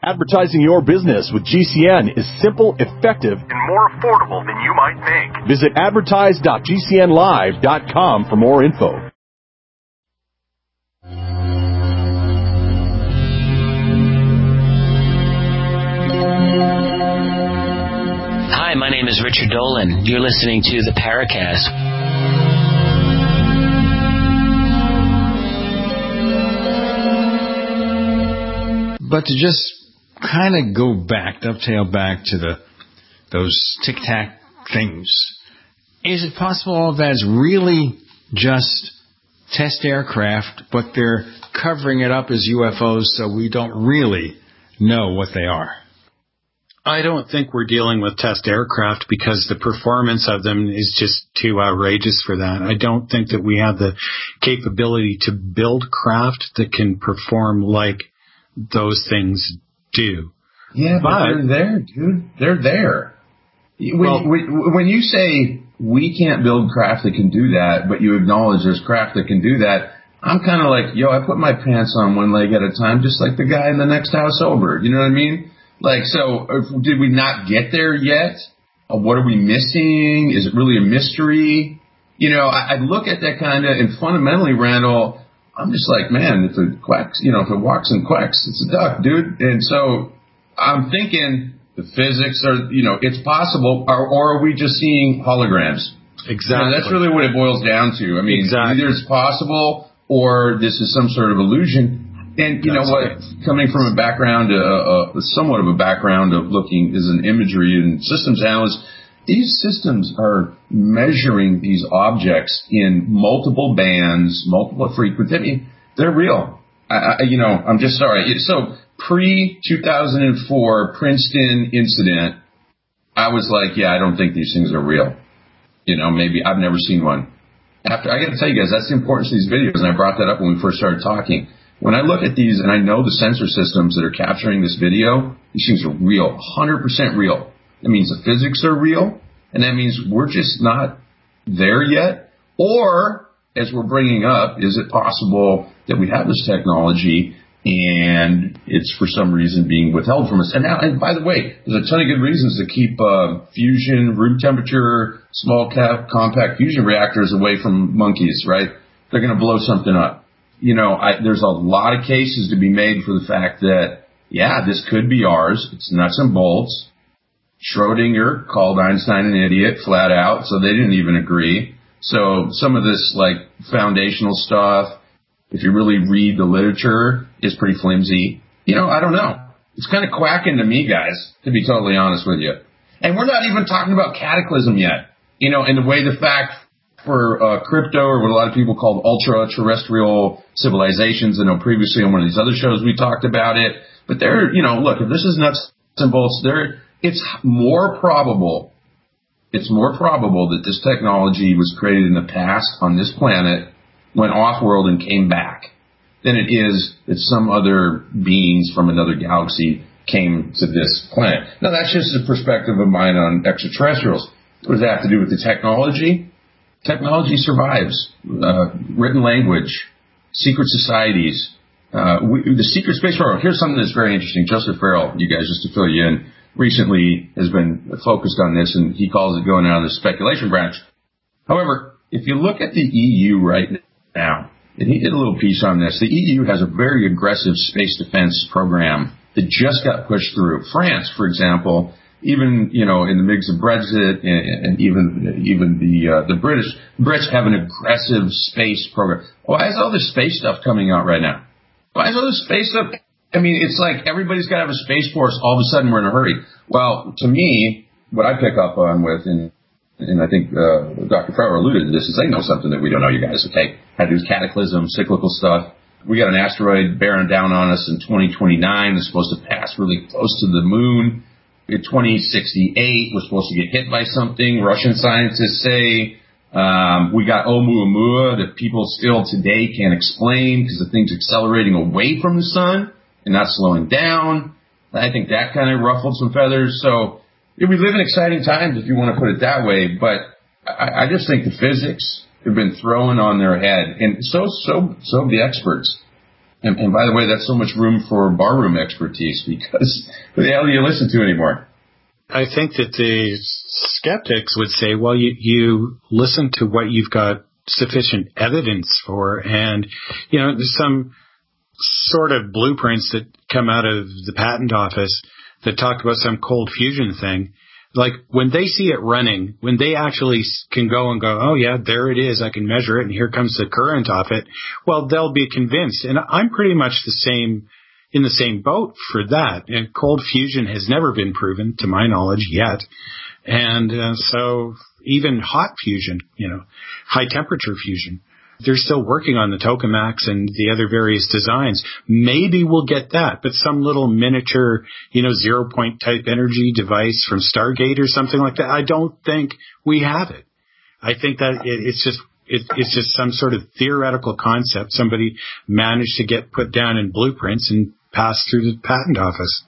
Advertising your business with GCN is simple, effective, and more affordable than you might think. Visit advertise.gcnlive.com for more info. Hi, my name is Richard Dolan. You're listening to the Paracast. But to just kind of go back, dovetail back to those tic-tac things, is it possible all of that is really just test aircraft, but they're covering it up as UFOs so we don't really know what they are? I don't think we're dealing with test aircraft because the performance of them is just too outrageous for that. I don't think that we have the capability to build craft that can perform like those things do. Yeah, but they're there, dude. They're there. When you say we can't build craft that can do that, but you acknowledge there's craft that can do that, I'm kind of like, I put my pants on one leg at a time, just like the guy in the next house over. You know what I mean? Like, so did we not get there yet? What are we missing? Is it really a mystery? I look at that kind of, and fundamentally, Randall, I'm just like, man, if it quacks, if it walks and quacks, it's a duck, dude. And so I'm thinking the physics are, it's possible, or are we just seeing holograms? Exactly. That's really what it boils down to. I mean, exactly. Either it's possible or this is some sort of illusion. And you know what? Coming from a background, somewhat of a background of looking as an imagery and systems analyst, these systems are measuring these objects in multiple bands, multiple frequencies. I mean, they're real. I'm just sorry. So pre-2004 Princeton incident, I was like, I don't think these things are real. Maybe I've never seen one. I got to tell you guys, that's the importance of these videos, and I brought that up when we first started talking. When I look at these, and I know the sensor systems that are capturing this video, these things are real, 100% real. That means the physics are real, and that means we're just not there yet. Or, as we're bringing up, is it possible that we have this technology and it's for some reason being withheld from us? And now, and by the way, there's a ton of good reasons to keep fusion, room temperature, small compact fusion reactors away from monkeys, right? They're going to blow something up. There's a lot of cases to be made for the fact that, this could be ours. It's nuts and bolts. Schrodinger called Einstein an idiot flat out, so they didn't even agree. So some of this, foundational stuff, if you really read the literature, is pretty flimsy. I don't know. It's kind of quacking to me, guys, to be totally honest with you. And we're not even talking about cataclysm yet. And the way the fact for crypto, or what a lot of people call ultra-terrestrial civilizations. I know previously on one of these other shows we talked about it. But look, if this is nuts and bolts, it's more probable that this technology was created in the past on this planet, went off-world and came back, than it is that some other beings from another galaxy came to this planet. Now, that's just a perspective of mine on extraterrestrials. What does that have to do with the technology? Technology survives. Written language, secret societies, the secret space program. Here's something that's very interesting. Joseph Farrell, you guys, just to fill you in, recently has been focused on this, and he calls it going out of the speculation branch. However, if you look at the EU right now, and he did a little piece on this, the EU has a very aggressive space defense program that just got pushed through. France, for example, even, in the mix of Brexit and even the Brits have an aggressive space program. Why is all this space stuff coming out right now? Why is all this space stuff? I mean, it's like everybody's got to have a space force. All of a sudden we're in a hurry. Well, to me, what I pick up on with, and I think Dr. Farrell alluded to this, is they know something that we don't know, you guys. Okay, had to do with cataclysm, cyclical stuff. We got an asteroid bearing down on us in 2029. It's supposed to pass really close to the moon. In 2068, we're supposed to get hit by something. Russian scientists say we got Oumuamua that people still today can't explain because the thing's accelerating away from the sun and not slowing down. I think that kind of ruffled some feathers. So we live in exciting times, if you want to put it that way. But I just think the physics have been thrown on their head, and so have the experts. And by the way, that's so much room for barroom expertise, because who the hell do you listen to anymore? I think that the skeptics would say, well, you listen to what you've got sufficient evidence for. And, there's some sort of blueprints that come out of the patent office that talk about some cold fusion thing. Like, when they see it running, when they actually can go and go, oh, yeah, there it is, I can measure it, and here comes the current off it, well, they'll be convinced. And I'm pretty much in the same boat for that. And cold fusion has never been proven, to my knowledge, yet. And so even hot fusion, high temperature fusion, they're still working on the tokamaks and the other various designs. Maybe we'll get that, but some little miniature, 0-point type energy device from Stargate or something like that, I don't think we have it. I think that it's just some sort of theoretical concept somebody managed to get put down in blueprints and passed through the patent office.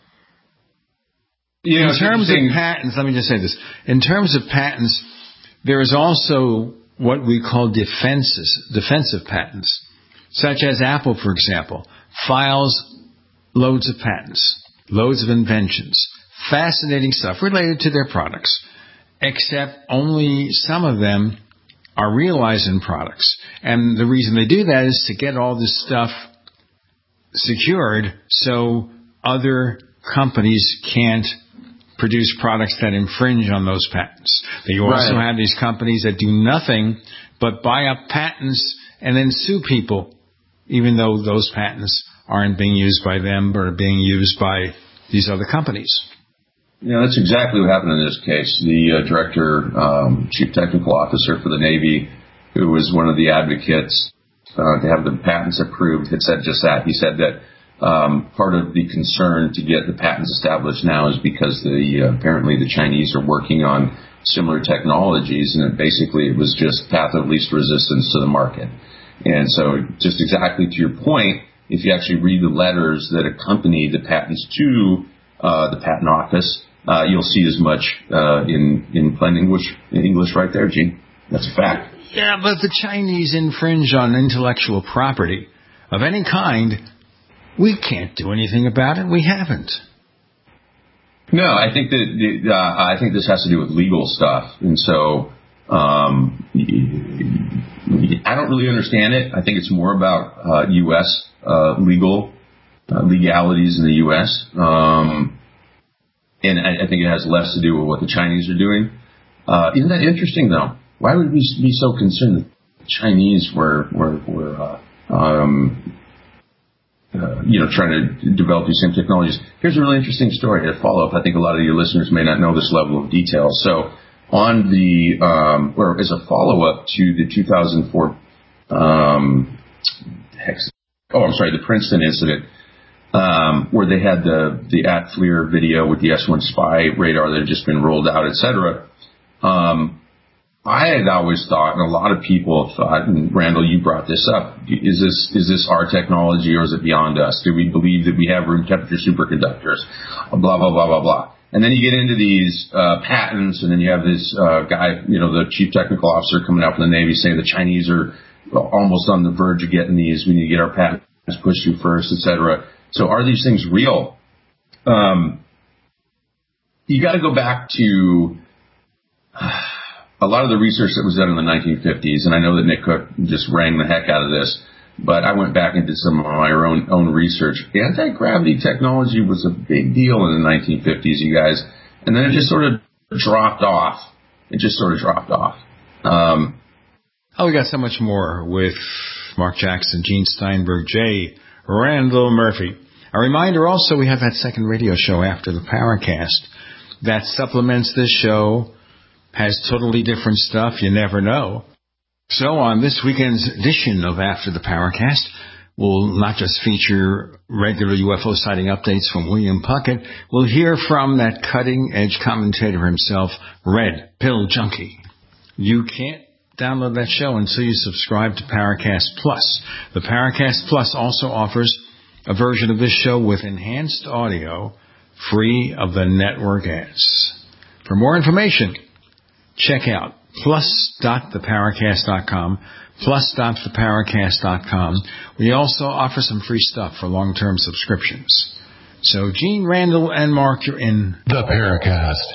In terms of patents, let me just say this. In terms of patents, there is also what we call defensive patents, such as Apple, for example, files loads of patents, loads of inventions, fascinating stuff related to their products, except only some of them are realized in products. And the reason they do that is to get all this stuff secured so other companies can't produce products that infringe on those patents. But you also have these companies that do nothing but buy up patents and then sue people, even though those patents aren't being used by them but are being used by these other companies. Yeah, that's exactly what happened in this case. The director, chief technical officer for the Navy, who was one of the advocates to have the patents approved, had said just that. He said that part of the concern to get the patents established now is because apparently the Chinese are working on similar technologies, and basically it was just path of least resistance to the market. And so, just exactly to your point, if you actually read the letters that accompany the patents to the patent office, you'll see as much in plain English right there, Gene. That's a fact. Yeah, but the Chinese infringe on intellectual property of any kind. We can't do anything about it. We haven't. No, I think that I think this has to do with legal stuff, and so I don't really understand it. I think it's more about U.S. legalities in the U.S. And I think it has less to do with what the Chinese are doing. Isn't that interesting, though? Why would we be so concerned that the Chinese were trying to develop these same technologies? Here's a really interesting story to follow up. I think a lot of your listeners may not know this level of detail. So on or as a follow-up to the 2004, the Princeton incident, where they had the at-FLIR video with the S-1 spy radar that had just been rolled out, et cetera. I had always thought, and a lot of people have thought, and Randall, you brought this up, is this our technology or is it beyond us? Do we believe that we have room temperature superconductors? Blah, blah, blah, blah, blah. And then you get into these patents, and then you have this guy, the chief technical officer coming out from the Navy saying the Chinese are almost on the verge of getting these. We need to get our patents pushed through first, et cetera. So are these things real? You got to go back to a lot of the research that was done in the 1950s, and I know that Nick Cook just rang the heck out of this, but I went back and did some of my own research. Anti-gravity technology was a big deal in the 1950s, you guys, and then it just sort of dropped off. We got so much more with Mark Jackson, Gene Steinberg, J. Randall Murphy. A reminder also, we have that second radio show after the Paracast that supplements this show, has totally different stuff. You never know. So on this weekend's edition of After the Paracast, we'll not just feature regular UFO sighting updates from William Puckett. We'll hear from that cutting-edge commentator himself, Red Pill Junkie. You can't download that show until you subscribe to Paracast Plus. The Paracast Plus also offers a version of this show with enhanced audio, free of the network ads. For more information, check out plus.theparacast.com, plus.theparacast.com. We also offer some free stuff for long-term subscriptions. So, Gene, Randall, and Mark, you're in The Paracast.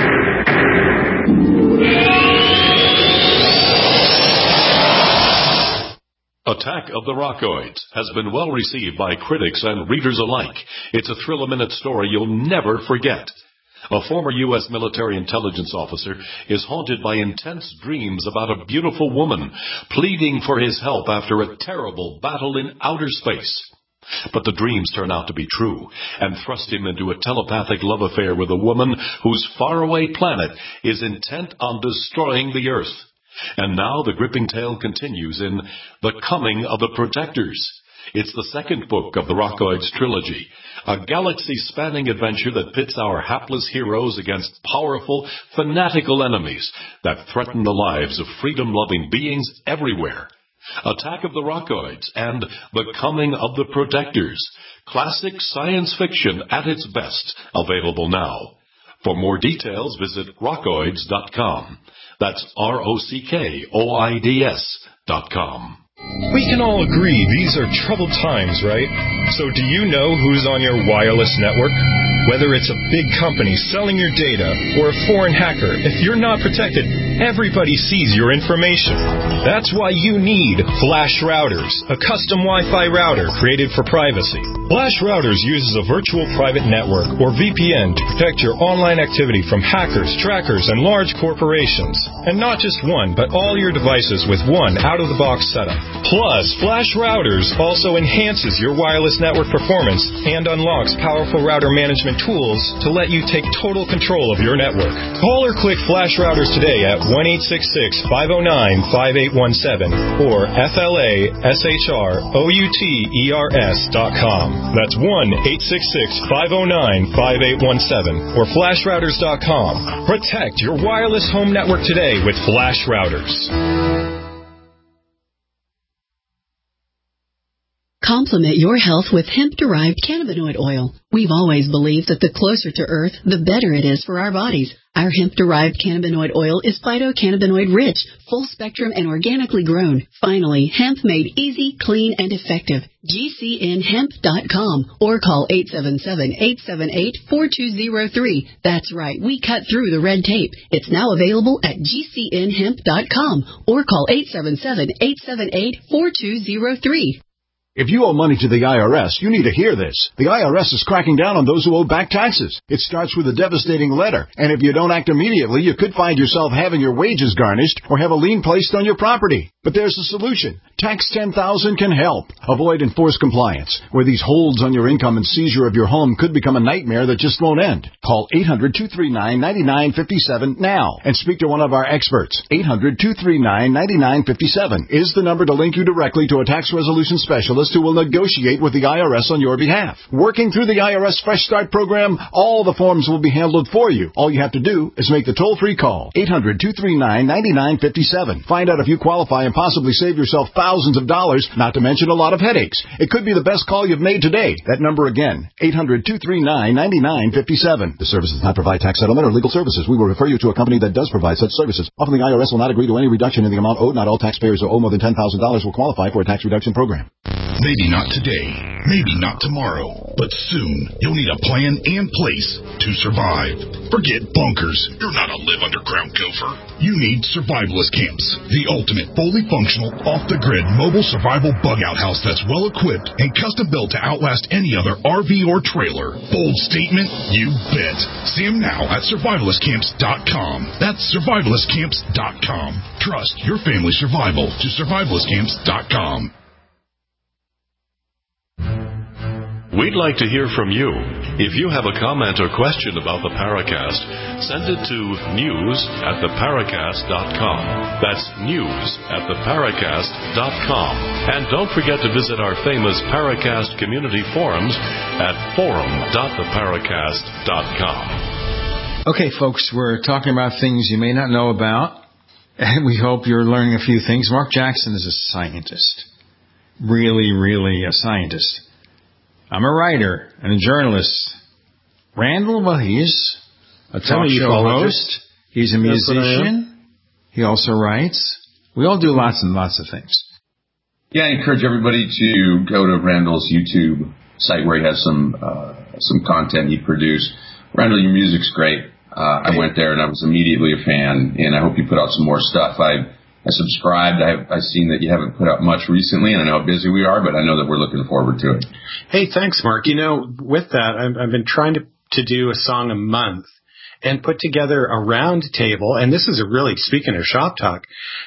Attack of the Rockoids has been well received by critics and readers alike. It's a thrill-a-minute story you'll never forget. A former U.S. military intelligence officer is haunted by intense dreams about a beautiful woman pleading for his help after a terrible battle in outer space. But the dreams turn out to be true and thrust him into a telepathic love affair with a woman whose faraway planet is intent on destroying the Earth. And now the gripping tale continues in The Coming of the Protectors. It's the second book of the Rockoids trilogy, a galaxy-spanning adventure that pits our hapless heroes against powerful, fanatical enemies that threaten the lives of freedom-loving beings everywhere. Attack of the Rockoids and The Coming of the Protectors. Classic science fiction at its best, available now. For more details, visit rockoids.com. That's ROCKOIDS.com. We can all agree these are troubled times, right? So do you know who's on your wireless network? Whether it's a big company selling your data or a foreign hacker, if you're not protected, everybody sees your information. That's why you need Flash Routers, a custom Wi-Fi router created for privacy. Flash Routers uses a virtual private network, or VPN, to protect your online activity from hackers, trackers, and large corporations. And not just one, but all your devices with one out-of-the-box setup. Plus, Flash Routers also enhances your wireless network performance and unlocks powerful router management tools to let you take total control of your network. Call or click Flash Routers today at 1-866-509-5817 or FLASHROUTERS.com. That's 1-866-509-5817 or FlashRouters.com. Protect your wireless home network today with Flash Routers. Complement your health with hemp-derived cannabinoid oil. We've always believed that the closer to Earth, the better it is for our bodies. Our hemp-derived cannabinoid oil is phytocannabinoid-rich, full-spectrum, and organically grown. Finally, hemp made easy, clean, and effective. GCNhemp.com or call 877-878-4203. That's right, we cut through the red tape. It's now available at GCNhemp.com or call 877-878-4203. If you owe money to the IRS, you need to hear this. The IRS is cracking down on those who owe back taxes. It starts with a devastating letter, and if you don't act immediately, you could find yourself having your wages garnished or have a lien placed on your property. But there's a solution. Tax 10,000 can help. Avoid enforced compliance, where these holds on your income and seizure of your home could become a nightmare that just won't end. Call 800-239-9957 now and speak to one of our experts. 800-239-9957 is the number to link you directly to a tax resolution specialist who will negotiate with the IRS on your behalf. Working through the IRS Fresh Start program, all the forms will be handled for you. All you have to do is make the toll-free call. 800-239-9957. Find out if you qualify and possibly save yourself thousands of dollars, not to mention a lot of headaches. It could be the best call you've made today. That number again, 800-239-9957. The service does not provide tax settlement or legal services. We will refer you to a company that does provide such services. Often the IRS will not agree to any reduction in the amount owed. Not all taxpayers who owe more than $10,000 will qualify for a tax reduction program. Maybe not today, maybe not tomorrow, but soon you'll need a plan and place to survive. Forget bunkers. You're not a live underground gopher. You need survivalist camps, the ultimate fully functional, off-the-grid mobile survival bug-out house that's well-equipped and custom-built to outlast any other RV or trailer. Bold statement? You bet. See them now at survivalistcamps.com. That's survivalistcamps.com. Trust your family's survival to survivalistcamps.com. We'd like to hear from you. If you have a comment or question about the Paracast, send it to news@theparacast.com. That's news@theparacast.com. And don't forget to visit our famous Paracast community forums at forum.theparacast.com. Okay, folks, we're talking about things you may not know about, and we hope you're learning a few things. Mark Jackson is a scientist. Really a scientist. I'm a writer and a journalist. Randall, well, he's a talk show host. He's a musician. He also writes. We all do lots and lots of things. Yeah, I encourage everybody to go to Randall's YouTube site where he has some content he produced. Randall, your music's great. I went there and I was immediately a fan, and I hope you put out some more stuff. I subscribed. I've seen that you haven't put out much recently, and I know how busy we are, but I know that we're looking forward to it. Hey, thanks, Mark. With that, I've been trying to do a song a month and put together a round table. And this is speaking of Shop Talk,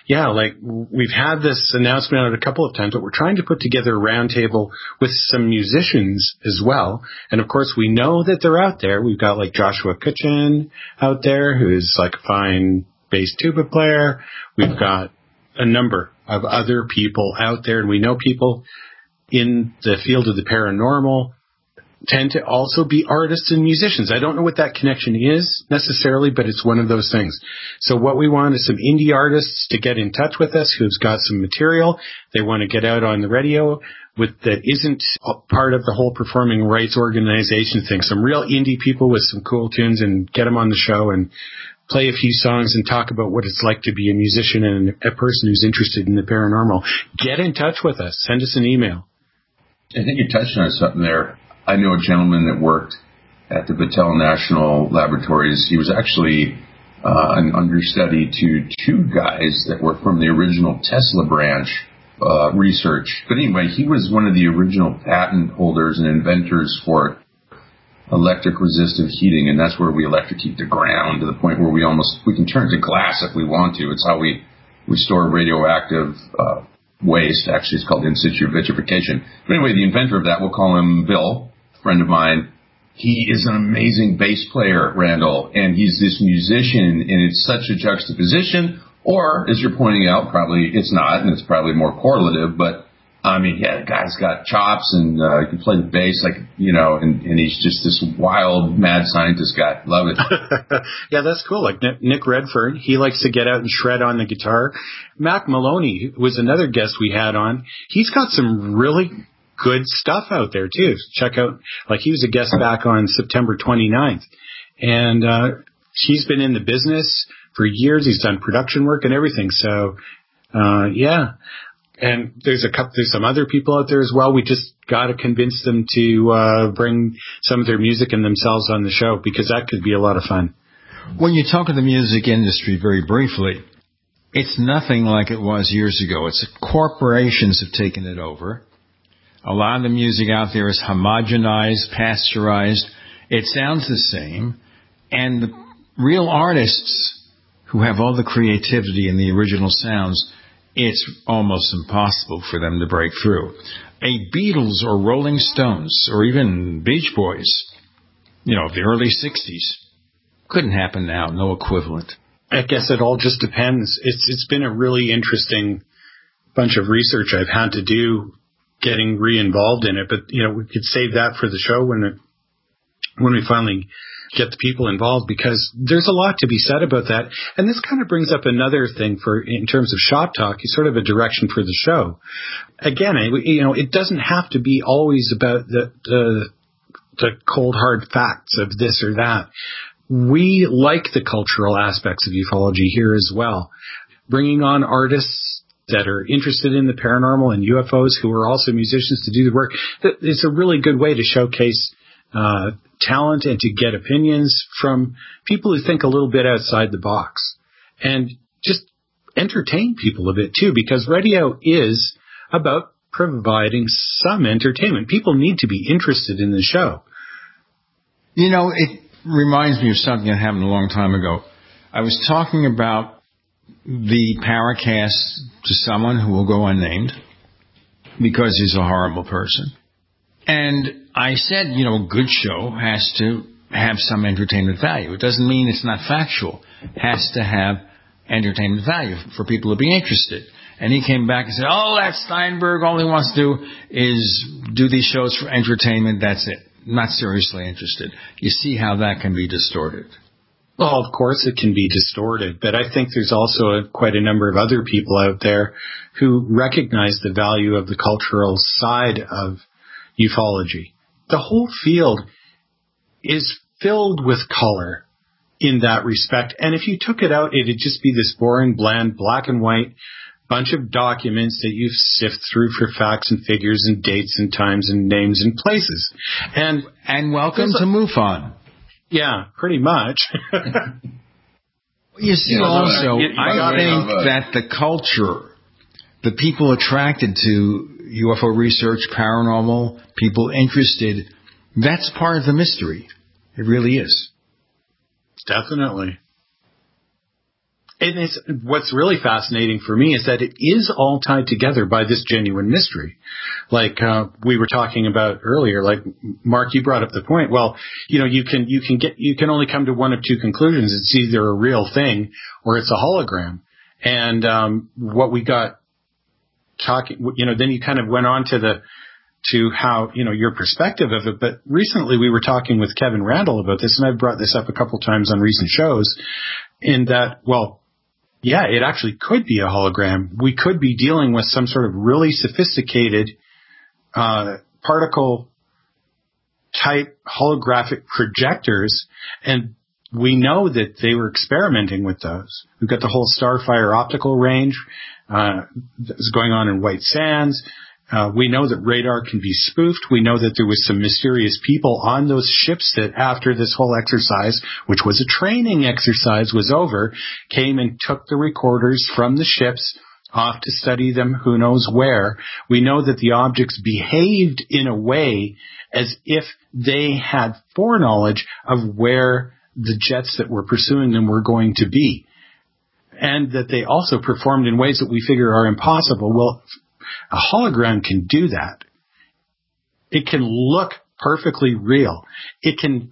we've had this announcement out a couple of times, but we're trying to put together a round table with some musicians as well. And of course, we know that they're out there. We've got like Joshua Kutchin out there, who's like a fine bass tuba player. We've got a number of other people out there, and we know people in the field of the paranormal tend to also be artists and musicians. I don't know what that connection is necessarily, but it's one of those things. So what we want is some indie artists to get in touch with us who's got some material they want to get out on the radio that isn't part of the whole performing rights organization thing. Some real indie people with some cool tunes, and get them on the show and play a few songs and talk about what it's like to be a musician and a person who's interested in the paranormal. Get in touch with us. Send us an email. I think you touched on something there. I know a gentleman that worked at the Battelle National Laboratories. He was actually an understudy to two guys that were from the original Tesla branch research. But anyway, he was one of the original patent holders and inventors for electric resistive heating, and that's where we electrocute the ground to the point where we can turn it to glass if we want to. It's how we store radioactive waste. Actually, it's called in situ vitrification. But anyway, the inventor of that, we'll call him Bill, friend of mine. He is an amazing bass player, Randall, and he's this musician, and it's such a juxtaposition, or, as you're pointing out, probably it's not, and it's probably more correlative, but, I mean, yeah, the guy's got chops, and he can play the bass, and he's just this wild, mad scientist guy. Love it. Yeah, that's cool. Like Nick Redfern, he likes to get out and shred on the guitar. Mac Maloney was another guest we had on. He's got some really good stuff out there too. Check out, he was a guest back on September 29th, and he's been in the business for years. He's done production work and everything. So, yeah. And there's some other people out there as well. We just got to convince them to bring some of their music and themselves on the show, because that could be a lot of fun. When you talk of the music industry very briefly, it's nothing like it was years ago. It's corporations have taken it over. A lot of the music out there is homogenized, pasteurized. It sounds the same. And the real artists who have all the creativity and the original sounds, it's almost impossible for them to break through. A Beatles or Rolling Stones or even Beach Boys, the early 60s, couldn't happen now. No equivalent. I guess it all just depends. It's been a really interesting bunch of research I've had to do getting re-involved in it, but we could save that for the show when we finally get the people involved, because there's a lot to be said about that. And this kind of brings up another thing in terms of Shop Talk, is sort of a direction for the show. Again, it doesn't have to be always about the cold hard facts of this or that. We like the cultural aspects of ufology here as well. Bringing on artists that are interested in the paranormal and UFOs who are also musicians to do the work. It's a really good way to showcase talent and to get opinions from people who think a little bit outside the box, and just entertain people a bit too, because radio is about providing some entertainment. People need to be interested in the show. It reminds me of something that happened a long time ago. I was talking about the Paracast to someone who will go unnamed because he's a horrible person. And I said, a good show has to have some entertainment value. It doesn't mean it's not factual. It has to have entertainment value for people to be interested. And he came back and said, that Steinberg only wants to do is do these shows for entertainment. That's it. Not seriously interested. You see how that can be distorted. Well, of course it can be distorted, but I think there's also quite a number of other people out there who recognize the value of the cultural side of ufology. The whole field is filled with color in that respect. And if you took it out, it'd just be this boring, bland, black and white bunch of documents that you sift through for facts and figures and dates and times and names and places. And welcome to MUFON. Yeah, pretty much. You see, also, I think that the culture, the people attracted to UFO research, paranormal, people interested, that's part of the mystery. It really is. Definitely. And what's really fascinating for me is that it is all tied together by this genuine mystery. Like we were talking about earlier, like Mark, you brought up the point. Well, you can only come to one of two conclusions. It's either a real thing or it's a hologram. And what we got talking, then you kind of went on to how, your perspective of it. But recently we were talking with Kevin Randall about this, and I've brought this up a couple times on recent shows, in that, yeah, it actually could be a hologram. We could be dealing with some sort of really sophisticated particle type holographic projectors, and we know that they were experimenting with those. We've got the whole Starfire optical range that's going on in White Sands. We know that radar can be spoofed. We know that there was some mysterious people on those ships that after this whole exercise, which was a training exercise, was over, came and took the recorders from the ships off to study them who knows where. We know that the objects behaved in a way as if they had foreknowledge of where the jets that were pursuing them were going to be. And that they also performed in ways that we figure are impossible. Well, a hologram can do that. It can look perfectly real. It can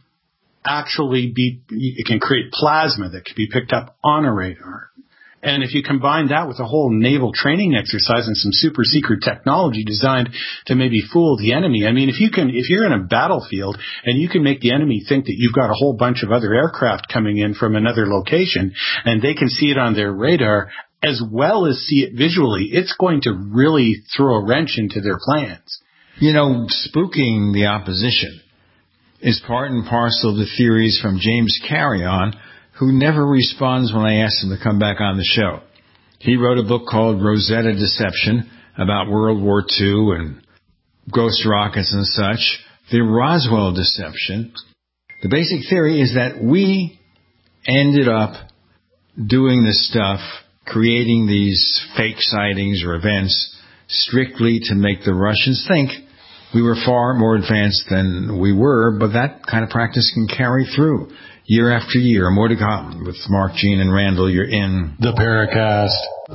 create plasma that can be picked up on a radar. And if you combine that with a whole naval training exercise and some super secret technology designed to maybe fool the enemy. I mean, if you're in a battlefield and you can make the enemy think that you've got a whole bunch of other aircraft coming in from another location and they can see it on their radar as well as see it visually, it's going to really throw a wrench into their plans. Spooking the opposition is part and parcel of the theories from James Carrion, who never responds when I ask him to come back on the show. He wrote a book called Rosetta Deception about World War II and ghost rockets and such. The Roswell Deception. The basic theory is that we ended up doing this stuff, creating these fake sightings or events strictly to make the Russians think we were far more advanced than we were, but that kind of practice can carry through year after year. More to come with Mark, Gene, and Randall. You're in the Paracast.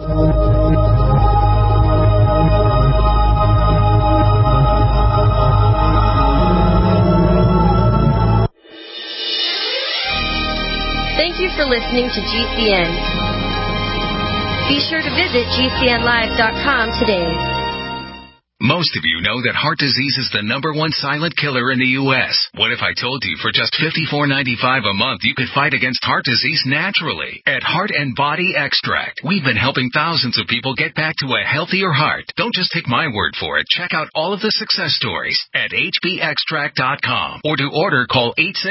Thank you for listening to GCN. Be sure to visit GCNlive.com today. Most of you know that heart disease is the #1 silent killer in the U.S. What if I told you for just $54.95 a month you could fight against heart disease naturally? At Heart and Body Extract, we've been helping thousands of people get back to a healthier heart. Don't just take my word for it. Check out all of the success stories at hbextract.com. Or to order, call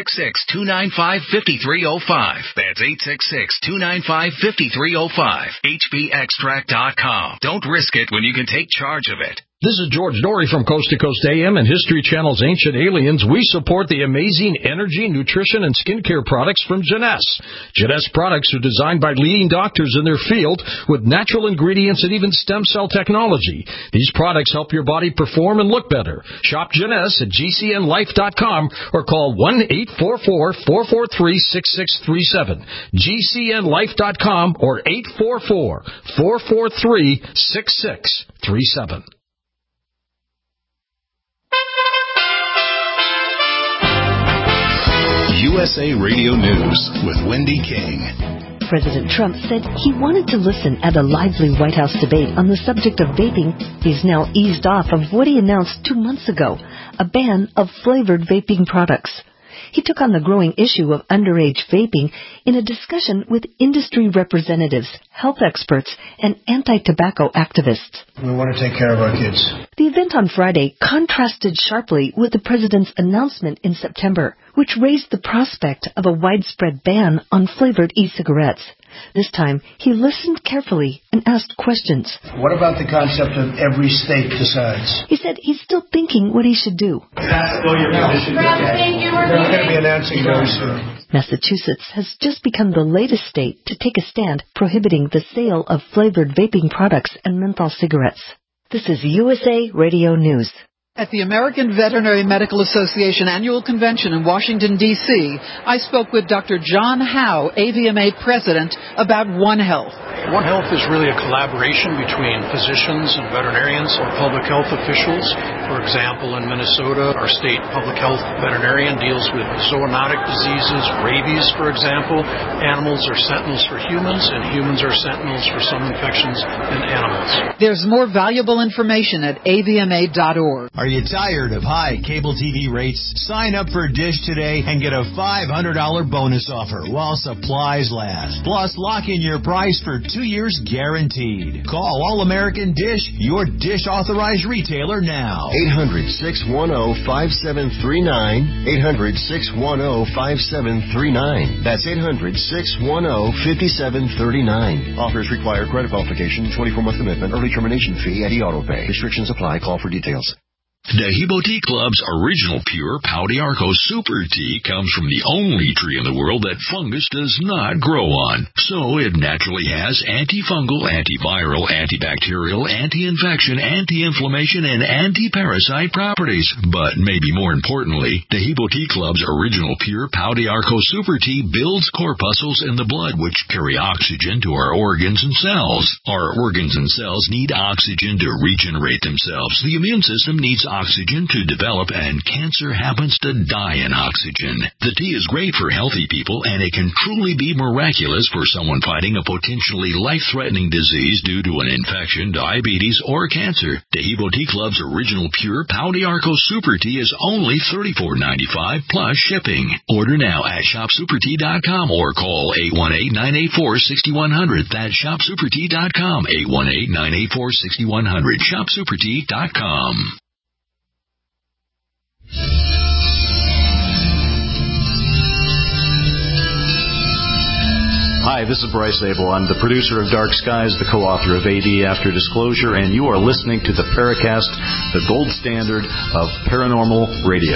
866-295-5305. That's 866-295-5305. hbextract.com. Don't risk it when you can take charge of it. This is George Dory from Coast to Coast AM and History Channel's Ancient Aliens. We support the amazing energy, nutrition, and skincare products from Jeunesse. Jeunesse products are designed by leading doctors in their field with natural ingredients and even stem cell technology. These products help your body perform and look better. Shop Jeunesse at GCNlife.com or call 1-844-443-6637. GCNlife.com or 844-443-6637. USA Radio News with Wendy King. President Trump said he wanted to listen at a lively White House debate on the subject of vaping. He's now eased off of what he announced 2 months ago, a ban of flavored vaping products. He took on the growing issue of underage vaping in a discussion with industry representatives, health experts, and anti-tobacco activists. We want to take care of our kids. The event on Friday contrasted sharply with the president's announcement in September, which raised the prospect of a widespread ban on flavored e-cigarettes. This time, he listened carefully and asked questions. What about the concept of every state decides? He said he's still thinking what he should do. That's your position. We're going to be announcing very soon. Massachusetts has just become the latest state to take a stand prohibiting the sale of flavored vaping products and menthol cigarettes. This is USA Radio News. At the American Veterinary Medical Association Annual Convention in Washington, D.C., I spoke with Dr. John Howe, AVMA President, about One Health. One Health is really a collaboration between physicians and veterinarians or public health officials. For example, in Minnesota, our state public health veterinarian deals with zoonotic diseases, rabies, for example. Animals are sentinels for humans, and humans are sentinels for some infections in animals. There's more valuable information at avma.org. Are you tired of high cable TV rates? Sign up for Dish today and get a $500 bonus offer while supplies last. Plus, lock in your price for 2 years guaranteed. Call All American Dish, your Dish authorized retailer now. 800-610-5739. 800-610-5739. That's 800-610-5739. Offers require credit qualification, 24-month commitment, early termination fee, and e-auto pay. Restrictions apply. Call for details. Dehebo Tea Club's original pure Pau d'Arco Super Tea comes from the only tree in the world that fungus does not grow on. So it naturally has antifungal, antiviral, antibacterial, anti-infection, anti-inflammation, and anti-parasite properties. But maybe more importantly, Dehebo Tea Club's original pure Pau d'Arco Super Tea builds corpuscles in the blood which carry oxygen to our organs and cells. Our organs and cells need oxygen to regenerate themselves. The immune system needs oxygen to develop, and cancer happens to die in oxygen. The tea is great for healthy people, and it can truly be miraculous for someone fighting a potentially life-threatening disease due to an infection, diabetes, or cancer. Dehebo Tea Club's original pure Pau d'Arco Super Tea is only $34.95 plus shipping. Order now at shopsupertea.com or call 818-984-6100. That's shopsupertea.com, 818-984-6100, shopsupertea.com. Hi, this is Bryce Abel. I'm the producer of Dark Skies, the co-author of AD After Disclosure, and you are listening to the Paracast, the gold standard of paranormal radio.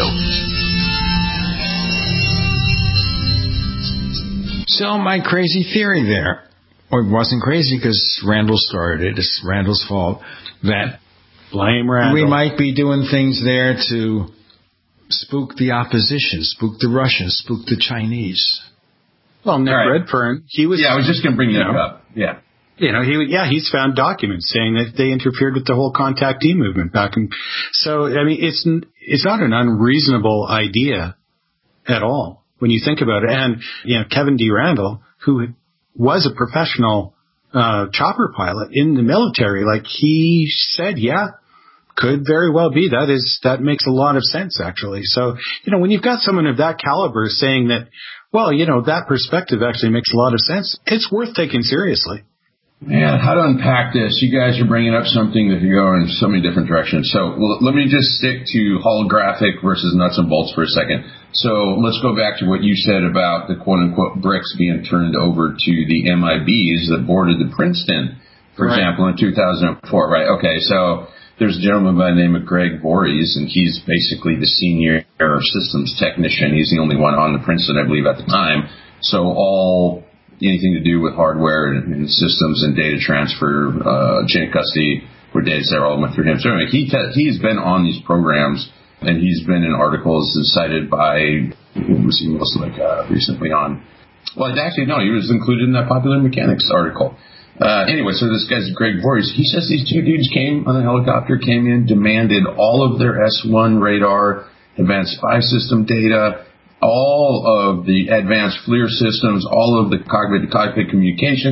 So my crazy theory there, or it wasn't crazy because Randall started it, it's Randall's fault, that blame Randall. We might be doing things there to spook the opposition, spook the Russians, spook the Chinese. Well, Nick Redfern, he was... Yeah, I was just going to bring that up. Yeah. You know, he's found documents saying that they interfered with the whole contactee movement back in... So, I mean, it's not an unreasonable idea at all when you think about it. And, you know, Kevin D. Randall, who was a professional chopper pilot in the military, like he said, yeah, could very well be. That makes a lot of sense, actually. So, you know, when you've got someone of that caliber saying that, well, you know, that perspective actually makes a lot of sense, it's worth taking seriously. Man, how to unpack this? You guys are bringing up something that could go in so many different directions. So let me just stick to holographic versus nuts and bolts for a second. So let's go back to what you said about the quote-unquote bricks being turned over to the MIBs that boarded the Princeton, for example, in 2004, right? Okay, so there's a gentleman by the name of Greg Voorhees, and he's basically the senior systems technician. He's the only one on the Princeton, I believe, at the time. So anything to do with hardware and systems and data transfer, chain of custody, where data set all went through him. So anyway, he's been on these programs, and he's been in articles and cited by, who was he most recently on? Well, actually, no, he was included in that Popular Mechanics article. Anyway, so this guy's Greg Voorhees. He says these two dudes came on a helicopter, came in, demanded all of their S-1 radar, advanced spy system data, all of the advanced FLIR systems, all of the cockpit-to-cockpit communication,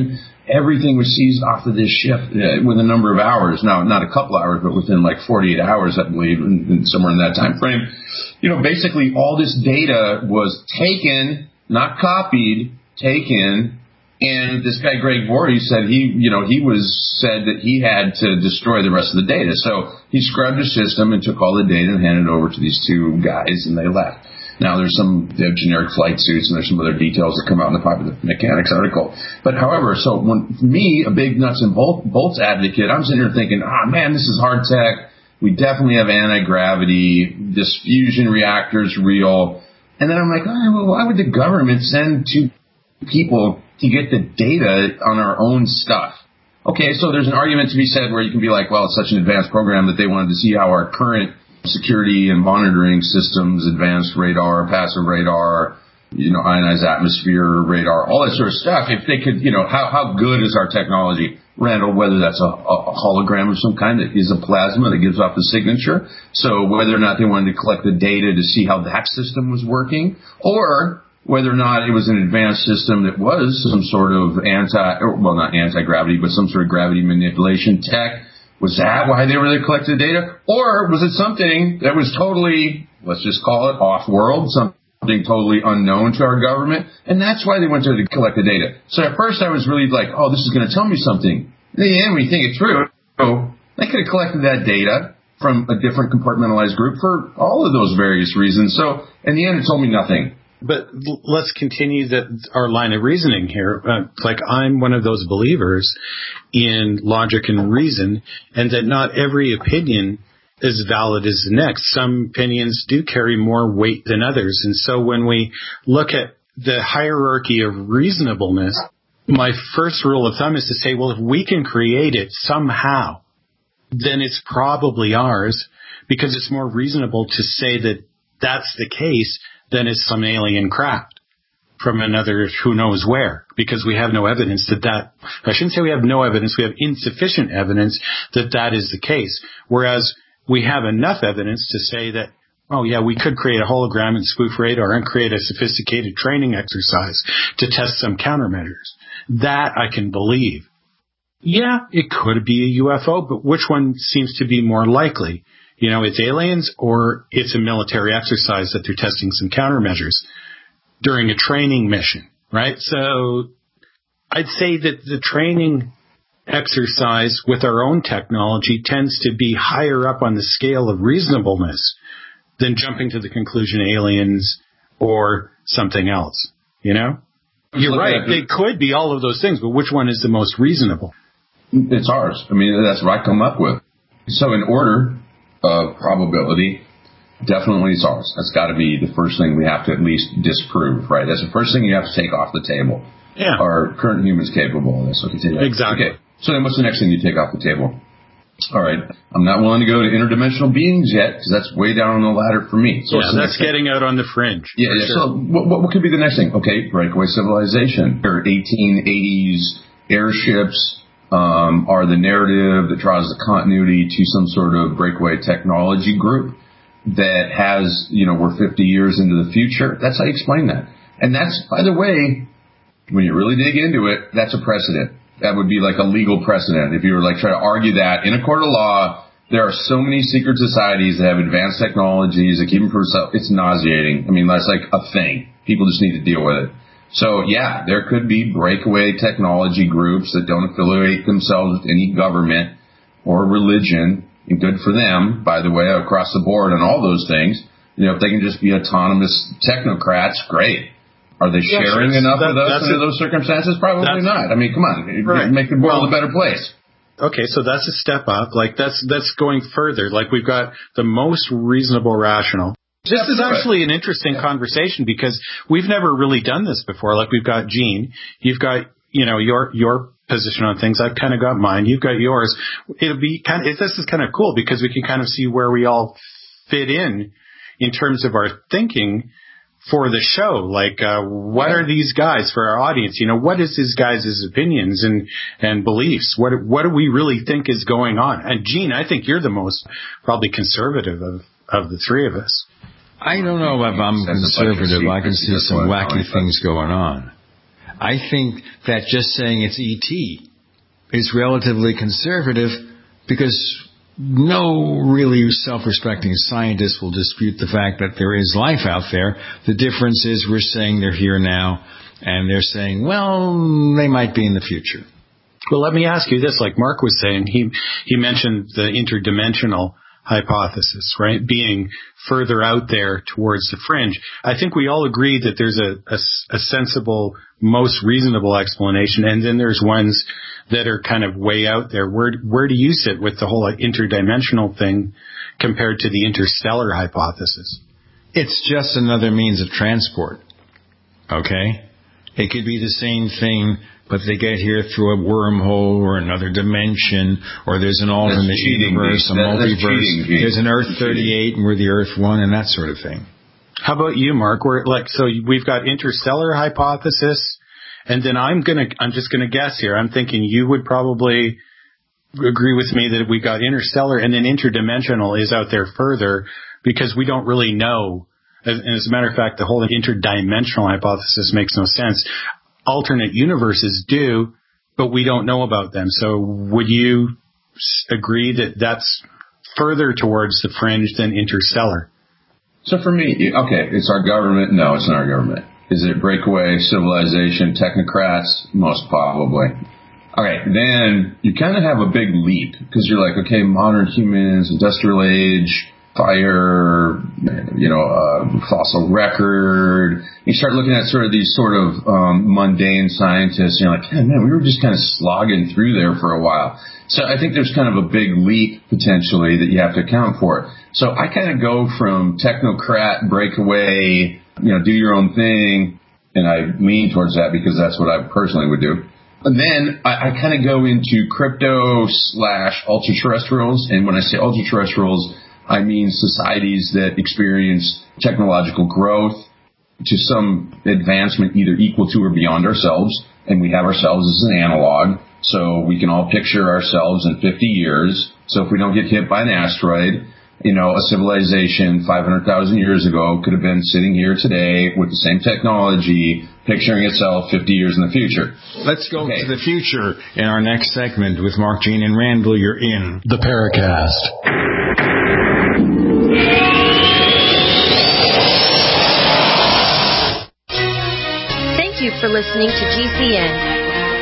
everything was seized off of this ship with a number of hours. Now, not a couple hours, but within like 48 hours, I believe, somewhere in that time frame. Basically all this data was taken, not copied, taken. And this guy, Greg Voorhees, said he said that he had to destroy the rest of the data. So he scrubbed the system and took all the data and handed it over to these two guys, and they left. Now, they have generic flight suits, and there's some other details that come out in the Popular Mechanics article. But however, so when me, a big nuts and bolts advocate, I'm sitting here thinking, man, this is hard tech. We definitely have anti-gravity. This fusion reactor's real. And then I'm like, why would the government send two people to get the data on our own stuff? Okay, so there's an argument to be said where you can be like, well, it's such an advanced program that they wanted to see how our current security and monitoring systems, advanced radar, passive radar, ionized atmosphere radar, all that sort of stuff. If they could, how good is our technology? Randall, whether that's a hologram of some kind that is a plasma that gives off the signature. So whether or not they wanted to collect the data to see how that system was working, or whether or not it was an advanced system that was some sort of not anti-gravity, but some sort of gravity manipulation tech. Was that why they really collected the data? Or was it something that was totally, let's just call it off-world, something totally unknown to our government? And that's why they went there to collect the data. So at first I was really like, this is going to tell me something. In the end, when you think it through, they could have collected that data from a different compartmentalized group for all of those various reasons. So in the end, it told me nothing. But let's continue our line of reasoning here. I'm one of those believers in logic and reason, and that not every opinion is valid as the next. Some opinions do carry more weight than others. And so when we look at the hierarchy of reasonableness, my first rule of thumb is to say, well, if we can create it somehow, then it's probably ours, because it's more reasonable to say that that's the case than it's some alien craft from another who knows where, because we have no evidence I shouldn't say we have no evidence, we have insufficient evidence that is the case. Whereas we have enough evidence to say that, we could create a hologram and spoof radar and create a sophisticated training exercise to test some countermeasures. That I can believe. Yeah, it could be a UFO, but which one seems to be more likely? It's aliens, or it's a military exercise that they're testing some countermeasures during a training mission, right? So I'd say that the training exercise with our own technology tends to be higher up on the scale of reasonableness than jumping to the conclusion aliens or something else, You're right. They could be all of those things, but which one is the most reasonable? It's ours. That's what I come up with. So in order of probability, definitely it's ours. That's got to be the first thing we have to at least disprove, right? That's the first thing you have to take off the table. Yeah. Are current humans capable of this? Exactly. Okay. So then what's the next thing you take off the table? All right. I'm not willing to go to interdimensional beings yet, because that's way down on the ladder for me. So that's getting out on the fringe. Yeah. Sure. So what could be the next thing? Okay, breakaway civilization. Or 1880s airships are the narrative that draws the continuity to some sort of breakaway technology group that has, we're 50 years into the future. That's how you explain that. And that's, by the way, when you really dig into it, that's a precedent. That would be like a legal precedent. If you were try to argue that in a court of law, there are so many secret societies that have advanced technologies that keep them for themselves. It's nauseating. That's like a thing. People just need to deal with it. So, yeah, there could be breakaway technology groups that don't affiliate themselves with any government or religion. And good for them, by the way, across the board on all those things. If they can just be autonomous technocrats, great. Are they sharing enough of those under those circumstances? Probably not. Come on. Right. Make the world a better place. Okay, so that's a step up. That's going further. We've got the most reasonable rational. This is actually an interesting conversation, because we've never really done this before. We've got Gene, you've got, your position on things. I've kind of got mine. You've got yours. It'll be this is kind of cool, because we can kind of see where we all fit in terms of our thinking for the show. What are these guys for our audience? What is these guys' opinions and beliefs? What do we really think is going on? And Gene, I think you're the most probably conservative of the three of us. I don't know if I'm conservative. I can see some wacky things going on. I think that just saying it's ET is relatively conservative because no really self-respecting scientist will dispute the fact that there is life out there. The difference is we're saying they're here now, and they're saying, well, they might be in the future. Well, let me ask you this, like Mark was saying, he mentioned the interdimensional hypothesis, right? Being further out there towards the fringe. I think we all agree that there's a sensible, most reasonable explanation, and then there's ones that are kind of way out there. Where do you sit with the whole interdimensional thing compared to the interstellar hypothesis? It's just another means of transport, okay? It could be the same thing, but they get here through a wormhole or another dimension, or there's an alternate universe, a multiverse. There's an Earth 38 and we're the Earth 1 and that sort of thing. How about you, Mark? So we've got interstellar hypothesis, and then I'm just gonna guess here. I'm thinking you would probably agree with me that we got interstellar, and then interdimensional is out there further because we don't really know. And as a matter of fact, the whole interdimensional hypothesis makes no sense. Alternate universes do, but we don't know about them. So would you agree that that's further towards the fringe than interstellar? So for me, okay, it's our government. No, it's not our government. Is it breakaway civilization, technocrats? Most probably. Okay, then you kind of have a big leap because you're like, okay, modern humans, industrial age, fire, fossil record. You start looking at sort of these sort of mundane scientists, and you're like, man, we were just kind of slogging through there for a while. So I think there's kind of a big leap potentially that you have to account for. So I kind of go from technocrat, breakaway, do your own thing, and I lean towards that because that's what I personally would do. And then I kind of go into crypto / ultra-terrestrials, and when I say ultra-terrestrials, I mean societies that experience technological growth to some advancement either equal to or beyond ourselves, and we have ourselves as an analog, so we can all picture ourselves in 50 years. So if we don't get hit by an asteroid, a civilization 500,000 years ago could have been sitting here today with the same technology, picturing itself 50 years in the future. Let's go to the future in our next segment with Mark, Gene, and Randall. You're in the Paracast. Thank you for listening to GCN.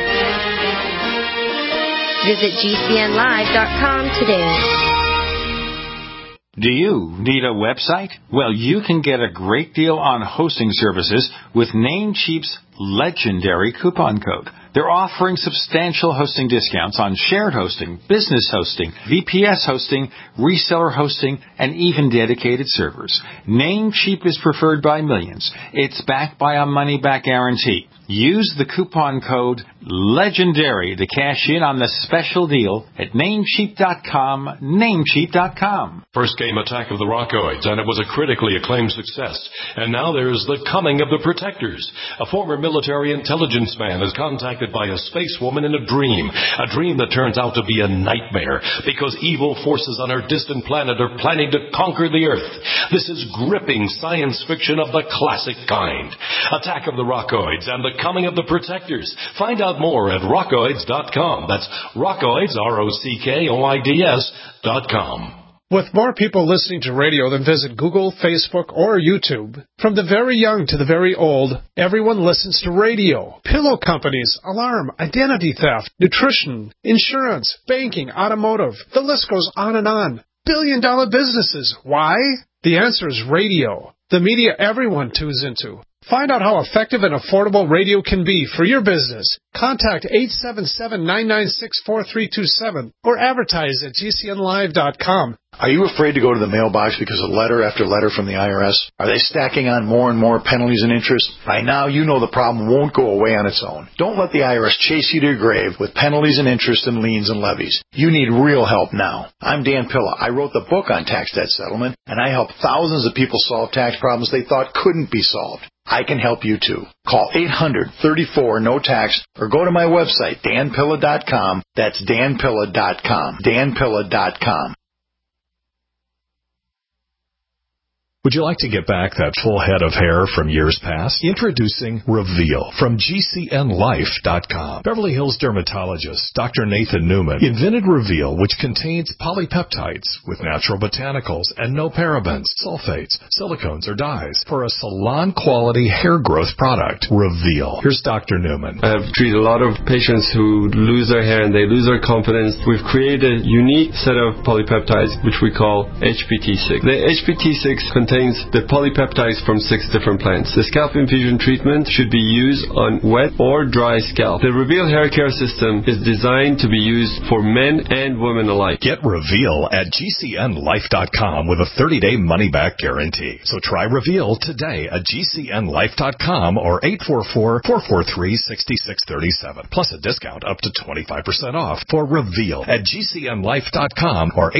Visit GCNlive.com today. Do you need a website? Well, you can get a great deal on hosting services with Namecheap's legendary coupon code. They're offering substantial hosting discounts on shared hosting, business hosting, VPS hosting, reseller hosting, and even dedicated servers. Namecheap is preferred by millions. It's backed by a money-back guarantee. Use the coupon code LEGENDARY to cash in on the special deal at Namecheap.com, Namecheap.com. First came Attack of the Rockoids, and it was a critically acclaimed success. And now there's The Coming of the Protectors. A former military intelligence man is contacted by a space woman in a dream that turns out to be a nightmare because evil forces on her distant planet are planning to conquer the Earth. This is gripping science fiction of the classic kind. Attack of the Rockoids and The Coming of the Protectors. Find out more at rockoids.com. That's Rockoids, ROCKOIDS.com. With more people listening to radio than visit Google, Facebook, or YouTube, from the very young to the very old, everyone listens to radio. Pillow companies, alarm, identity theft, nutrition, insurance, banking, automotive. The list goes on and on. Billion-dollar businesses. Why? The answer is radio. The media everyone tunes into. Find out how effective and affordable radio can be for your business. Contact 877-996-4327 or advertise at GCNlive.com. Are you afraid to go to the mailbox because of letter after letter from the IRS? Are they stacking on more and more penalties and interest? By now, you know the problem won't go away on its own. Don't let the IRS chase you to your grave with penalties and interest and liens and levies. You need real help now. I'm Dan Pilla. I wrote the book on tax debt settlement, and I helped thousands of people solve tax problems they thought couldn't be solved. I can help you too. Call 800-34-NO-TAX or go to my website, danpilla.com. That's danpilla.com. danpilla.com. Would you like to get back that full head of hair from years past? Introducing Reveal from GCNlife.com. Beverly Hills dermatologist Dr. Nathan Newman invented Reveal, which contains polypeptides with natural botanicals and no parabens, sulfates, silicones, or dyes for a salon-quality hair growth product. Reveal. Here's Dr. Newman. I have treated a lot of patients who lose their hair and they lose their confidence. We've created a unique set of polypeptides, which we call HPT6. The HPT6 contains the polypeptides from 6 different plants. The scalp infusion treatment should be used on wet or dry scalp. The Reveal hair care system is designed to be used for men and women alike. Get Reveal at GCNlife.com with a 30-day money-back guarantee. So try Reveal today at GCNlife.com or 844-443-6637. Plus a discount up to 25% off for Reveal at GCNlife.com or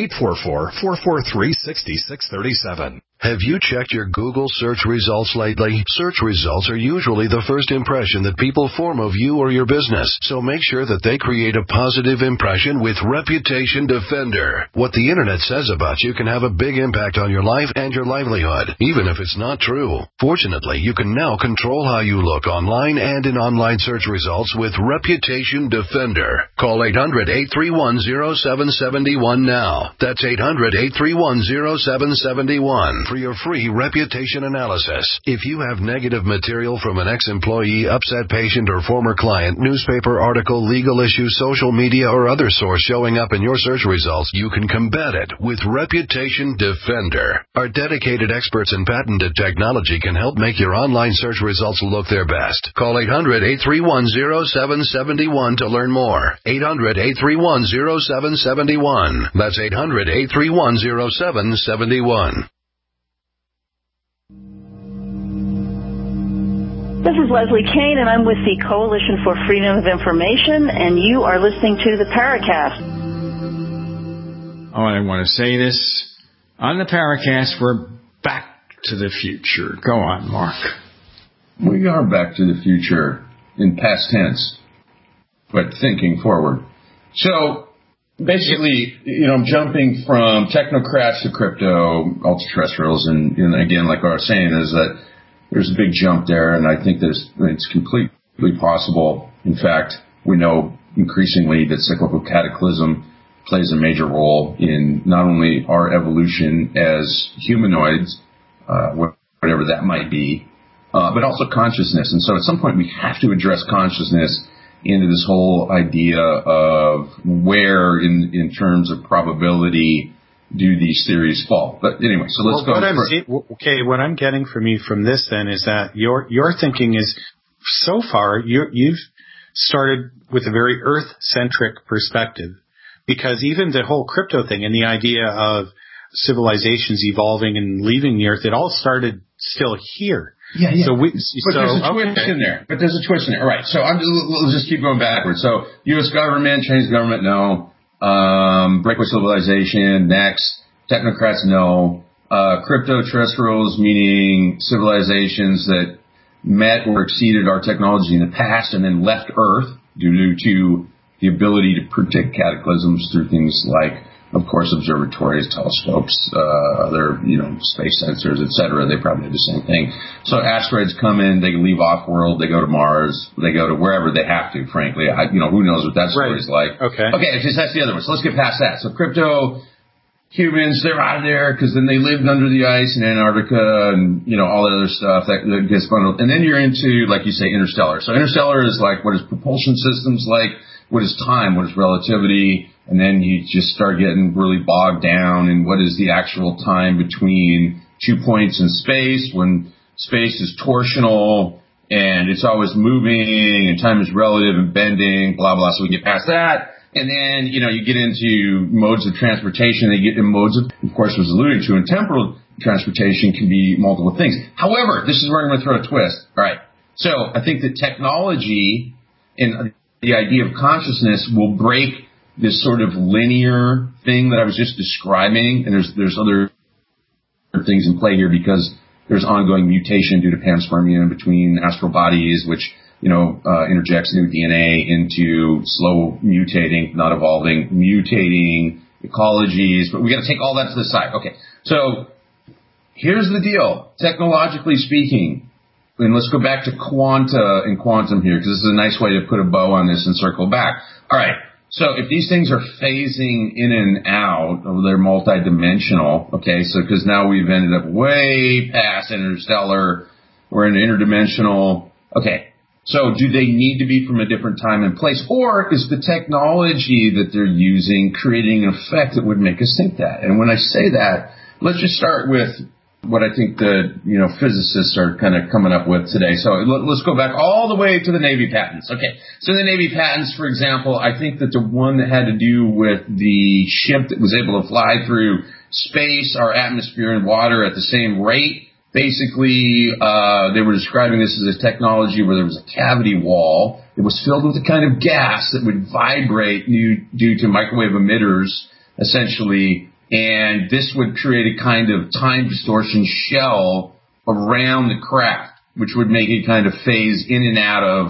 844-443-6637. Have you checked your Google search results lately? Search results are usually the first impression that people form of you or your business, so make sure that they create a positive impression with Reputation Defender. What the internet says about you can have a big impact on your life and your livelihood, even if it's not true. Fortunately, you can now control how you look online and in online search results with Reputation Defender. Call 800-831-0771 now. That's 800-831-0771. For your free reputation analysis. If you have negative material from an ex-employee, upset patient, or former client, newspaper article, legal issue, social media, or other source showing up in your search results, you can combat it with Reputation Defender. Our dedicated experts in patented technology can help make your online search results look their best. Call 800-831-0771 to learn more. 800-831-0771. That's 800-831-0771. This is Leslie Kane, and I'm with the Coalition for Freedom of Information, and you are listening to the Paracast. Oh, and I want to say this. On the Paracast, we're back to the future. Go on, Mark. We are back to the future in past tense, but thinking forward. So, basically, I'm jumping from technocrats to crypto, ultra-terrestrials, and again, like I was saying, is that there's a big jump there, and I think that it's completely possible. In fact, we know increasingly that cyclical cataclysm plays a major role in not only our evolution as humanoids, whatever that might be, but also consciousness. And so at some point we have to address consciousness into this whole idea of where, in terms of probability, do these theories fall. But anyway, so let's go. What I'm getting from you from this then is that your thinking is, so far, you've started with a very Earth-centric perspective, because even the whole crypto thing and the idea of civilizations evolving and leaving the Earth, it all started still here. Yeah. So there's a twist in there. But there's a twist in there. All right. So let's just keep going backwards. So U.S. government, Chinese government, no. Breakaway civilization, next. Technocrats, no. Crypto-terrestrials, meaning civilizations that met or exceeded our technology in the past and then left Earth due to the ability to predict cataclysms through things like, of course, observatories, telescopes, other, space sensors, etc. They probably do the same thing. So asteroids come in, they leave off-world, they go to Mars, they go to wherever they have to, frankly. Who knows what that story's like. Okay, that's the other one. So let's get past that. So crypto humans, they're out of there because then they lived under the ice in Antarctica and, all that other stuff that gets bundled. And then you're into, like you say, interstellar. So interstellar is like, what is propulsion systems like? What is time? What is relativity? And then you just start getting really bogged down in what is the actual time between 2 points in space when space is torsional and it's always moving and time is relative and bending, blah, blah. So we get past that. And then, you get into modes of transportation. They get in modes of course, was alluding to, and temporal transportation can be multiple things. However, this is where I'm going to throw a twist. All right. So I think that technology and the idea of consciousness will break this sort of linear thing that I was just describing, and there's other things in play here because there's ongoing mutation due to panspermia between astral bodies, which interjects new DNA into slow mutating, not evolving, mutating ecologies. But we got to take all that to the side. Okay, so here's the deal. Technologically speaking, and let's go back to quanta and quantum here, because this is a nice way to put a bow on this and circle back. All right. So if these things are phasing in and out, or they're multidimensional, okay, so because now we've ended up way past interstellar, we're in interdimensional, okay, so do they need to be from a different time and place, or is the technology that they're using creating an effect that would make us think that? And when I say that, let's just start with what I think the physicists are kind of coming up with today. So let's go back all the way to the Navy patents. Okay, so the Navy patents, for example, I think that the one that had to do with the ship that was able to fly through space, our atmosphere, and water at the same rate. Basically, they were describing this as a technology where there was a cavity wall. It was filled with a kind of gas that would vibrate due to microwave emitters, essentially. And this would create a kind of time distortion shell around the craft, which would make it kind of phase in and out of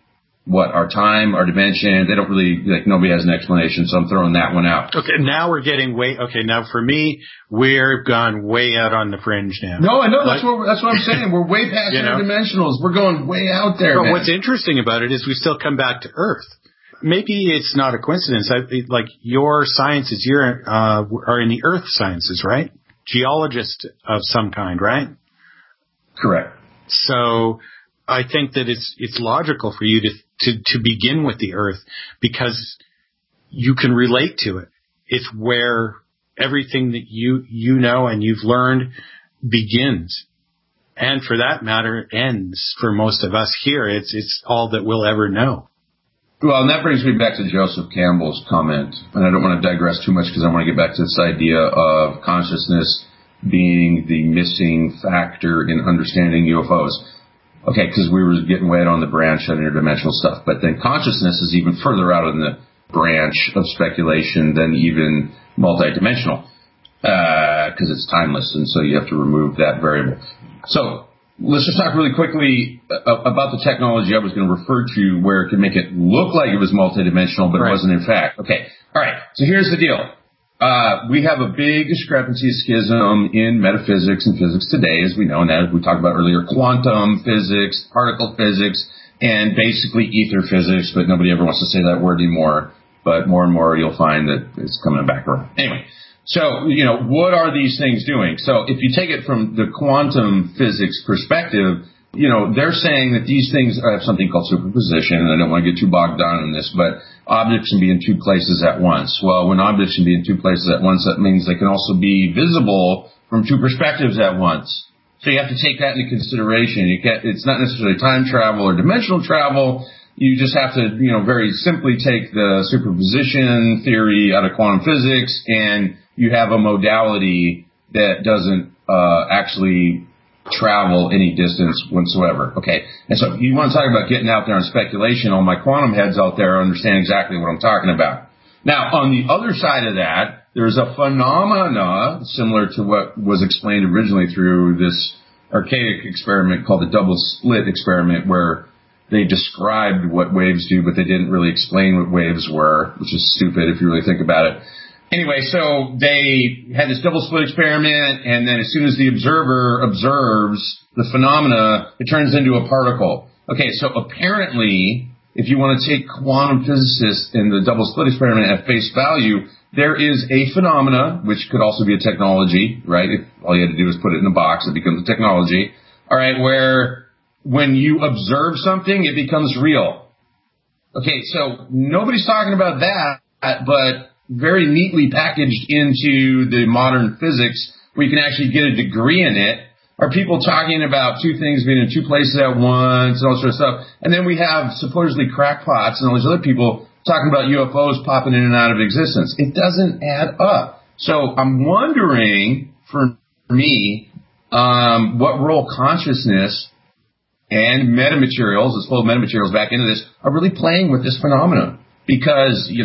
our time, our dimension. They don't really, nobody has an explanation, so I'm throwing that one out. Okay, now we're getting now for me, we've gone way out on the fringe now. No, I know, that's what I'm saying. We're way past interdimensionals. We're going way out there, But what's interesting about it is we still come back to Earth. Maybe it's not a coincidence. Like your sciences, are in the earth sciences, right? Geologist of some kind, right? Correct. So I think that it's logical for you to begin with the earth because you can relate to it. It's where everything that you know and you've learned begins. And for that matter, ends for most of us here. It's all that we'll ever know. Well, and that brings me back to Joseph Campbell's comment, and I don't want to digress too much because I want to get back to this idea of consciousness being the missing factor in understanding UFOs. Okay, because we were getting way out on the branch on interdimensional stuff, but then consciousness is even further out on the branch of speculation than even multidimensional, because it's timeless, and so you have to remove that variable. So let's just talk really quickly about the technology I was going to refer to where it could make it look like it was multidimensional, but it wasn't in fact. Okay. All right. So here's the deal. We have a big discrepancy, schism in metaphysics and physics today, as we know, and as we talked about earlier, quantum physics, particle physics, and basically ether physics, but nobody ever wants to say that word anymore. But more and more you'll find that it's coming back around. Anyway. So, what are these things doing? So if you take it from the quantum physics perspective, they're saying that these things have something called superposition, and I don't want to get too bogged down in this, but objects can be in two places at once. Well, when objects can be in two places at once, that means they can also be visible from two perspectives at once. So you have to take that into consideration. It's not necessarily time travel or dimensional travel. You just have to, very simply take the superposition theory out of quantum physics, and you have a modality that doesn't actually travel any distance whatsoever. Okay, and so if you want to talk about getting out there on speculation, all my quantum heads out there understand exactly what I'm talking about. Now, on the other side of that, there's a phenomena similar to what was explained originally through this archaic experiment called the double slit experiment, where they described what waves do, but they didn't really explain what waves were, which is stupid if you really think about it. Anyway, so they had this double slit experiment, and then as soon as the observer observes the phenomena, it turns into a particle. Okay, so apparently, if you want to take quantum physicists in the double slit experiment at face value, there is a phenomena, which could also be a technology, right? If all you had to do is put it in a box, it becomes a technology. All right, where when you observe something, it becomes real. Okay, so nobody's talking about that, but very neatly packaged into the modern physics where you can actually get a degree in it are people talking about two things being in two places at once and all sort of stuff. And then we have supposedly crackpots and all these other people talking about UFOs popping in and out of existence. It doesn't add up. So I'm wondering, for me, what role consciousness and metamaterials, let's pull metamaterials back into this, are really playing with this phenomenon. Because, look,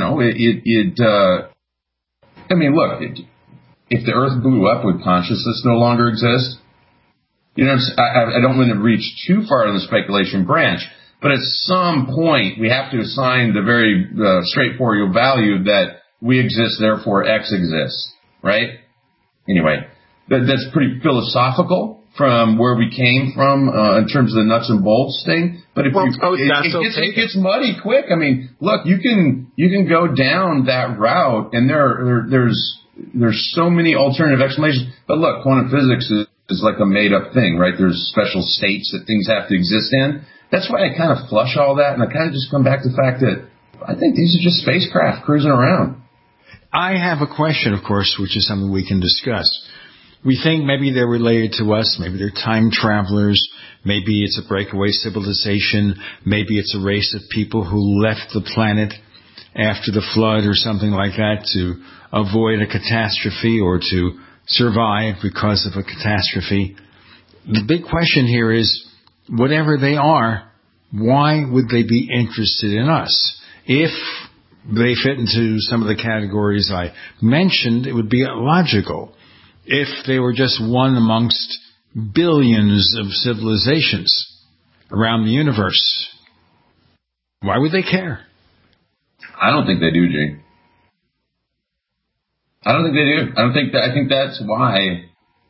if the Earth blew up, would consciousness no longer exist? I don't want to reach too far on the speculation branch, but at some point we have to assign the very straightforward value that we exist, therefore X exists, right? Anyway, that's pretty philosophical from where we came from in terms of the nuts and bolts thing. But if it gets muddy quick. I mean, look, you can go down that route, and there's so many alternative explanations. But look, quantum physics is like a made up thing, right? There's special states that things have to exist in. That's why I kind of flush all that, and I kind of just come back to the fact that I think these are just spacecraft cruising around. I have a question, of course, which is something we can discuss. We think maybe they're related to us, maybe they're time travelers, maybe it's a breakaway civilization, maybe it's a race of people who left the planet after the flood or something like that to avoid a catastrophe or to survive because of a catastrophe. The big question here is, whatever they are, why would they be interested in us? If they fit into some of the categories I mentioned, it would be logical. If they were just one amongst billions of civilizations around the universe, why would they care? I don't think they do, Gene. I don't think they do. I think that's why,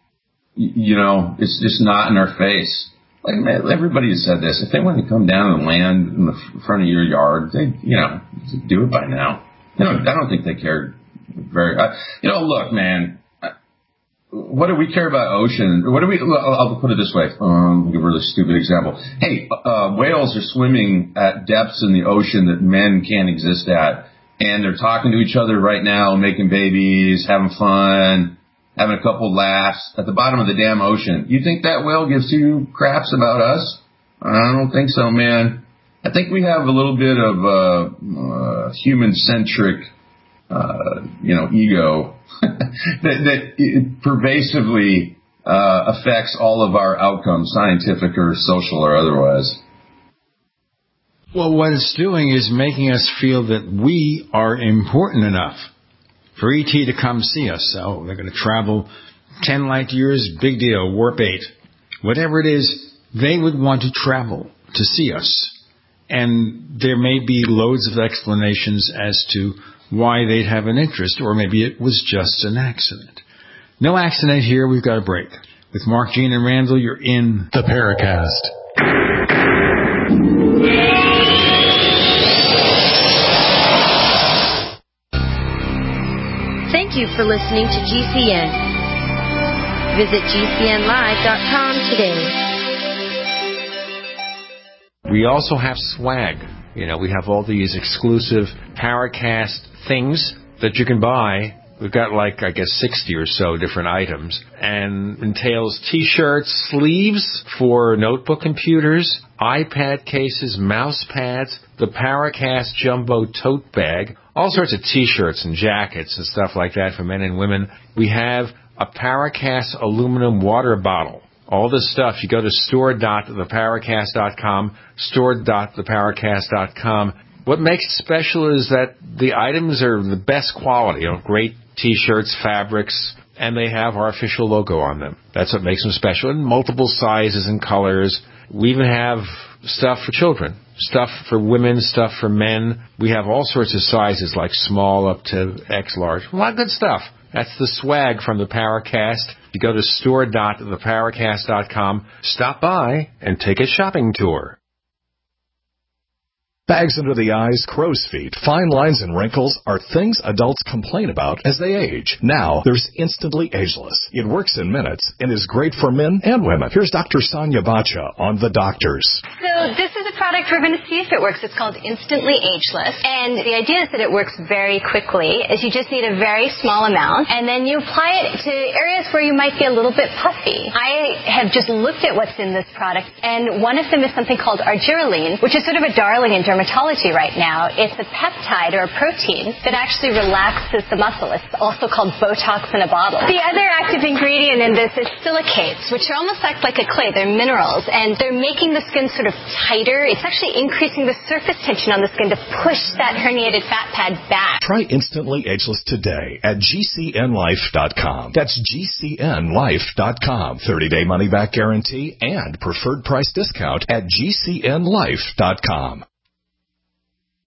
it's just not in our face. Like, man, everybody has said this. If they want to come down and land in the front of your yard, they, do it by now. I don't think they care very. Look, man. What do we care about ocean? I'll put it this way. I'll give a really stupid example. Hey, whales are swimming at depths in the ocean that men can't exist at. And they're talking to each other right now, making babies, having fun, having a couple laughs at the bottom of the damn ocean. You think that whale gives two craps about us? I don't think so, man. I think we have a little bit of human-centric, ego that pervasively affects all of our outcomes, scientific or social or otherwise. Well, what it's doing is making us feel that we are important enough for ET to come see us. So they're going to travel 10 light years, big deal, warp 8. Whatever it is, they would want to travel to see us. And there may be loads of explanations as to why they'd have an interest, or maybe it was just an accident. No accident here, we've got a break. With Mark, Gene, and Randall, you're in the Paracast. Thank you for listening to GCN. Visit GCNlive.com today. We also have swag. We have all these exclusive Paracast things that you can buy. We've got 60 or so different items, and entails T-shirts, sleeves for notebook computers, iPad cases, mouse pads, the Paracast Jumbo tote bag, all sorts of T-shirts and jackets and stuff like that for men and women. We have a Paracast aluminum water bottle. All this stuff, you go to store.theparacast.com, store.theparacast.com. What makes it special is that the items are the best quality, great T-shirts, fabrics, and they have our official logo on them. That's what makes them special, in multiple sizes and colors. We even have stuff for children, stuff for women, stuff for men. We have all sorts of sizes, like small up to X large. A lot of good stuff. That's the swag from the Paracast. You go to store.theparacast.com, stop by, and take a shopping tour. Bags under the eyes, crow's feet, fine lines, and wrinkles are things adults complain about as they age. Now, there's Instantly Ageless. It works in minutes and is great for men and women. Here's Dr. Sonia Bacha on The Doctors. So this is a product we're going to see if it works. It's called Instantly Ageless. And the idea is that it works very quickly, is you just need a very small amount, and then you apply it to areas where you might be a little bit puffy. I have just looked at what's in this product, and one of them is something called argireline, which is sort of a darling in dermatology right now. It's a peptide or a protein that actually relaxes the muscle. It's also called Botox in a bottle. The other active ingredient in this is silicates, which are almost like a clay. They're minerals, and they're making the skin sort of tighter. It's actually increasing the surface tension on the skin to push that herniated fat pad back. Try Instantly Ageless today at GCNlife.com. That's GCNlife.com. 30-day money-back guarantee and preferred price discount at GCNlife.com.